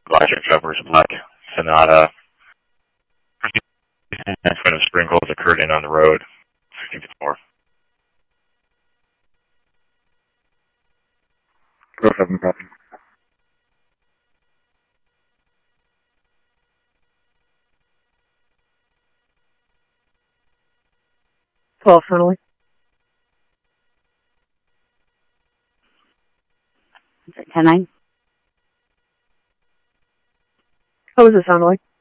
electric covers, black Sonata. Kind of sprinkles occurred in on the road. 54. 07 copy. Sonalie. 10-9. What was it sound like?